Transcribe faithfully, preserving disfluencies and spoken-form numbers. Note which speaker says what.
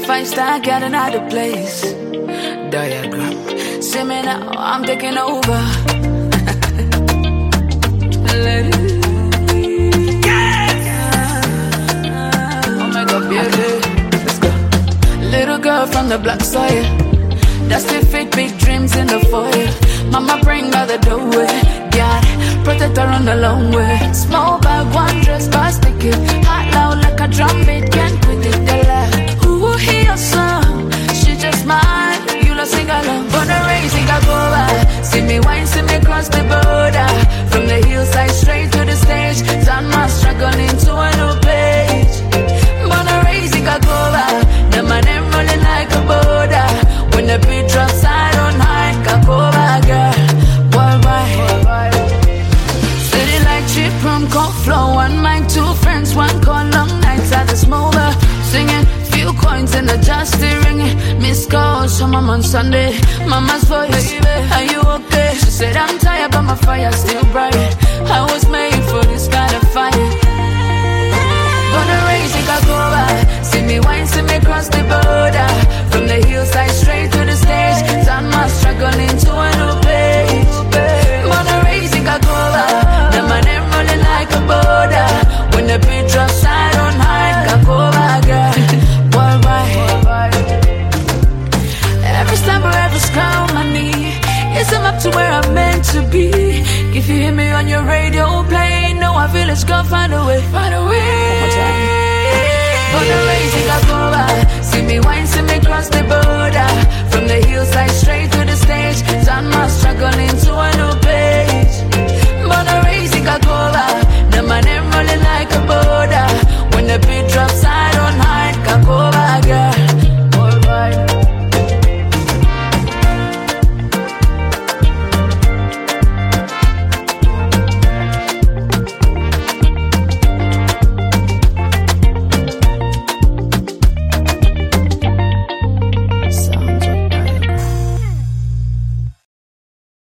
Speaker 1: five star, got another place. Diagram. See me now, I'm taking over. Let it. Yes! Oh my God, baby. Let's go. Little girl from the block, saw ya. That's the fake big dreams in the foyer. Mama bring by the doorway. God, protect her on the long way. Small bag, one dress, fast ticket. Hot loud like a drum beat, can't quit it, the laugh. Who will hear your song? She just mine, you don't sing along. But the race, it got go by. See me wine, see me cross the border. From the hillside straight to the stage. Turn my struggle into a new page. But the race, it got go by. The man, them running like a border. When the beat drops, I don't hide. Got go by, girl. Worldwide. City like cheap room, cold flow. One mic, two friends, one call, long nights at the smoker. Singing, few coins in the just ringing. Miss calls from mom on Sunday. Mama's voice, are you okay? She said, I'm tired, but my fire still bright. I was made for this kind of fight. Gonna raise it, got go by. See me wine, see me cross the border. From the hillside straight to the stage. Turn my struggle into a new page. Gonna raise it, got go by. The man, them running like a border. When the beat drops, I don't hide. Got go by, girl. Worldwide. Every step or every scroll my knee. Yes, I'm up to where I'm meant to be. If you hear me on your radio play, know I feel it's gonna find a way. Find a way.